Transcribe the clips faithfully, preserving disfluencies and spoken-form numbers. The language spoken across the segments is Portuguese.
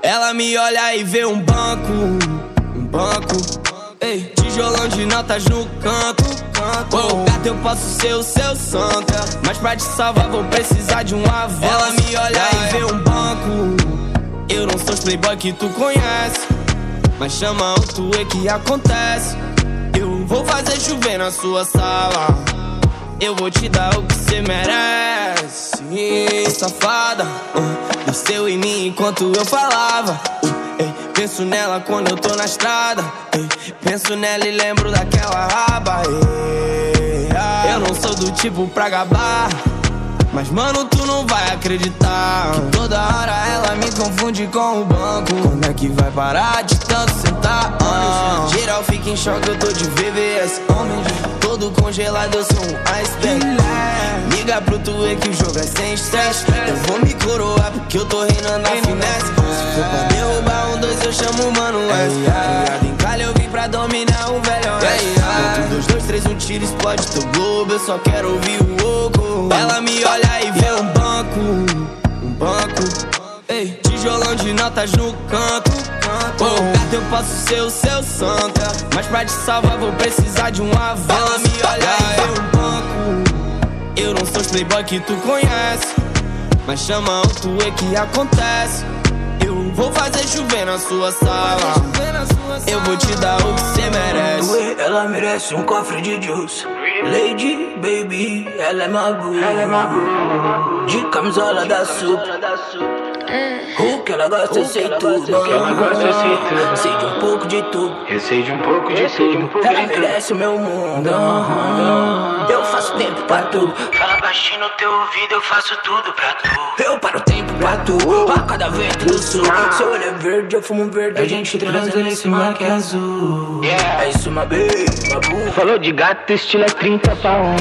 Ela me olha e vê um banco, um banco. Ei, tijolão de notas no canto, canto. Oh, gato, eu posso ser o seu santo, mas pra te salvar vou precisar de um avanço. Ela me olha e vê um banco. Eu não sou os playboy que tu conhece, mas chama o tuê que acontece. Eu vou fazer chover na sua sala, eu vou te dar o que cê merece. Safada, uh, desceu em mim enquanto eu falava. uh, ei, Penso nela quando eu tô na estrada. ei, Penso nela e lembro daquela raba. ei, ah. Eu não sou do tipo pra gabar, mas mano, tu não vai acreditar que toda hora ela me confunde com o banco. Quando é que vai parar de tanto sentar? Ah, geral fica em choque, eu tô de V V S. Homem todo congelado, eu sou um iceberg. Liga pro tuê que o jogo é sem estresse. Eu vou me coroar porque eu tô reinando a finesse. Se for pra derrubar um dois, eu chamo o Mano S. Criado em calha, eu vim pra dominar o velho oeste. Quanto dois, dois, três, um tiro, explode teu globo. Eu só quero ouvir o oco. Ela me olha e vê um banco, um banco. Ei, tijolão de notas no canto, canto. Oh, gato, eu posso ser o seu santo, mas pra te salvar vou precisar de um avanço. Ela me olha e vê um banco. Eu não sou os playboy que tu conhece, mas chama o tuê que acontece. Eu vou fazer chover na sua sala, eu vou te dar o que cê merece. Ela merece um cofre de juice. Lady, baby, ela é mago. De camisola da sup. O que ela gosta, eu sei tudo. O que ela gosta, eu sei tudo. Sei de um pouco de tudo. Eu sei de um pouco de tudo. Ela merece o meu mundo. Eu faço tempo pra tudo. Fala baixinho no teu ouvido, eu faço tudo pra tu. Eu paro o tempo pra tu. A cada vento do sul. Seu olho é verde, eu fumo verde. A gente transa nesse mar que é azul. Yeah. É isso, my baby, babu. Falou de gato, estilo é trinta pra um.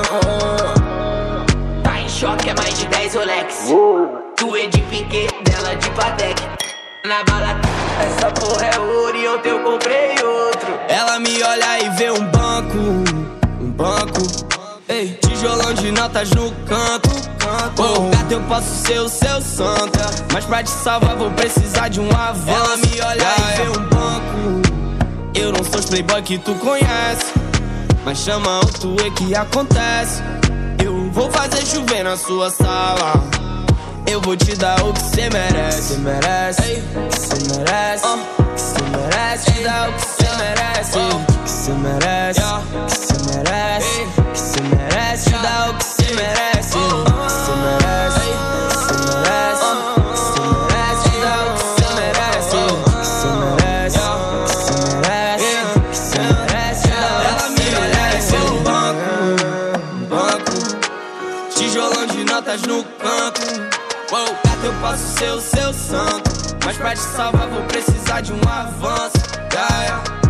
Tá em choque, é mais de dez Rolex. Tu é de piquê, dela de Patek. Na bala, essa porra é ouro e ontem eu comprei outro. Ela me olha e vê um banco, um banco. Ei, tijolão de notas no canto, canto. Oh, gato, eu posso ser o seu santo, mas pra te salvar vou precisar de um avanço. Ela me olha e vê um banco. Eu não sou os playboy que tu conhece, mas chama o tuê que acontece. Eu vou fazer chover na sua sala, eu vou te dar o que cê merece. Cê merece, cê merece, cê merece. Te dar o que cê merece, que cê merece, que cê merece, que cê merece. Te dar o que cê merece, que cê merece, cê merece, cê merece. Te dar o que cê merece, que cê merece, cê merece, que cê merece. Ela me olha e vê um banco, um banco. Tijolão de notas no canto. Wow, gato, eu posso ser o seu santo, mas pra te salvar vou precisar de um avanço. Yeah, yeah.